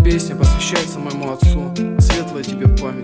песня посвящается моему отцу. Светлая тебе память.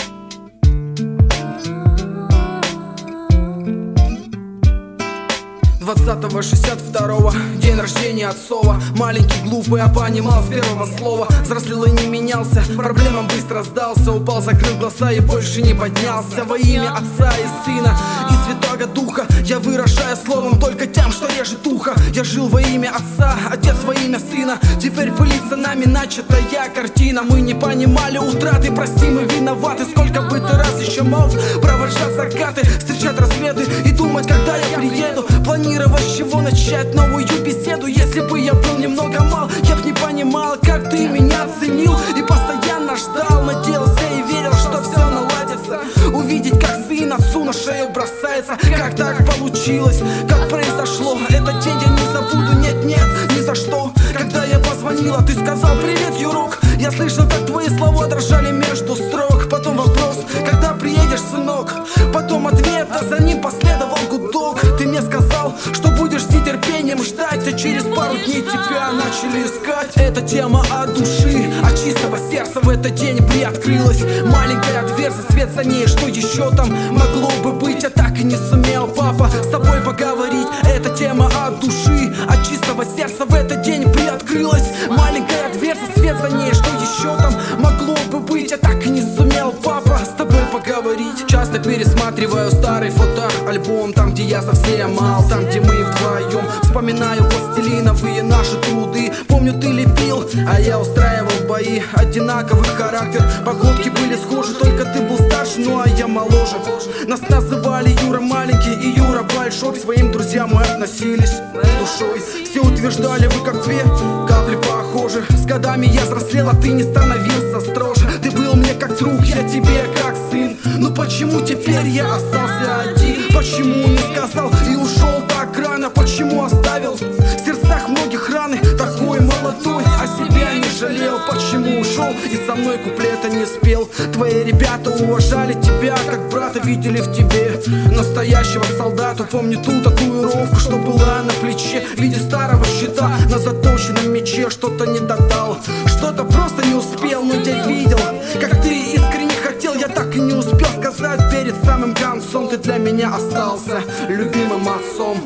20-го 62-го, день рождения отцова. Маленький, глупый, а понимал с первого слова. Взрослел и не менялся, проблемам быстро сдался. Упал, закрыл глаза и больше не поднялся. Во имя отца и сына и святого духа я выражаю словом только тем, что режет ухо. Я жил во имя отца, отец во имя сына. Теперь пылится нами начатая картина. Мы не понимали утраты, прости, мы виноваты. Сколько бы ты раз еще мог провожать закаты, встречать рассветы и думать, когда я приеду. Планировать, с чего начать новую беседу. Если бы я был немного мал, я б не понимал, как ты меня ценил и постоянно ждал, надеялся и верил, что все наладится. Увидеть, как сын отцу на шею бросается. Как так получилось, как произошло. Этот день я не забуду, нет, ни за что. Когда я позвонила, ты сказал: привет, Юрок. Я слышал, как твои слова дрожали между строк. Потом вопрос: когда приедешь, сынок? Потом ответ, а за ним последовал гудок. Ты мне сказал, что будешь с нетерпением ждать, а через пару дней тебя начали искать. Это тема от души, от чистого сердца в этот день приоткрылась маленькая дверца, свет за ней, что еще там могло бы быть, а так и не сумел папа с тобой поговорить. Это тема от души, от чистого сердца в этот день приоткрылась маленькая дверца, свет за ней, что еще там могло бы быть, а так и не сумел папа с тобой поговорить. Часто пересматриваю старый фотоальбом, там, где я совсем мал, там, где мы вдвоем. Вспоминаю пластилиновые наши труды. Помню, ты лепил, а я устраивал бои. Одинаковый характер, походки были схожи, только ты был старше, ну а я моложе. Нас называли Юра маленький и Юра большой. К своим друзьям мы относились с душой. Все утверждали, вы как две капли похожи. С годами я взрослел, а ты не становился строже. Ты был мне как друг, я тебе как сын. Но почему теперь я остался один? Почему не сказал и ушел так рано? Почему оставил в сердцах многих раны? Такой молодой, а себя не жалел. Почему ушел и со мной куплета не спел? Твои ребята уважали тебя как брата, видели в тебе настоящего солдата. Помню ту татуировку, что была на плече в виде старого щита на заточенном мече. Что-то не додал, что-то просто не успел, но я видел, как ты искренне хотел. Я так и не успел сказать перед самым концом: ты для меня остался любимым отцом.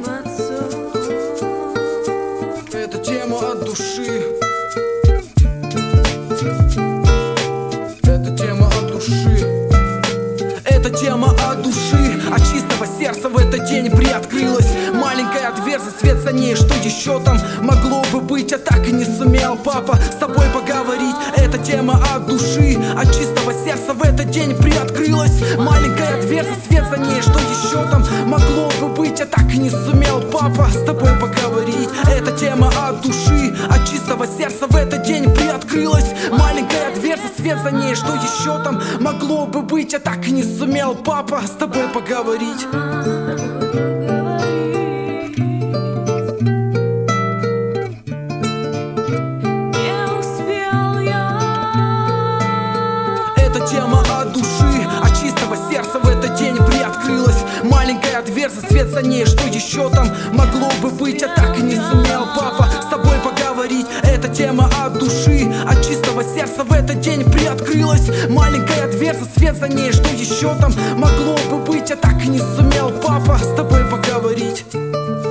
Это тема от души. Это тема от души. Это тема от души, от чистого сердца в этот день приоткрылась маленькая дверца, свет за ней, что еще там могло бы быть, а так и не сумел папа с тобой поговорить. Это тема от души, от чистого сердца в этот день приоткрылась маленькая дверца, свет за ней, что еще там могло бы быть, а так и не сумел папа с тобой поговорить. Это тема от души, от чистого сердца в этот день приоткрылась маленькая дверца, свет за ней, что еще там могло бы быть, а так и не сумел папа с тобой поговорить. Это тема от души, от чистого сердца в этот день приоткрылась маленькая дверца, свет за ней, что еще там могло бы быть, а так и не сумел папа с тобой поговорить. Это тема от души, от чистого сердца в этот день приоткрылась маленькая дверца, свет за ней, что еще там могло бы быть, а так и не сумел папа с тобой поговорить.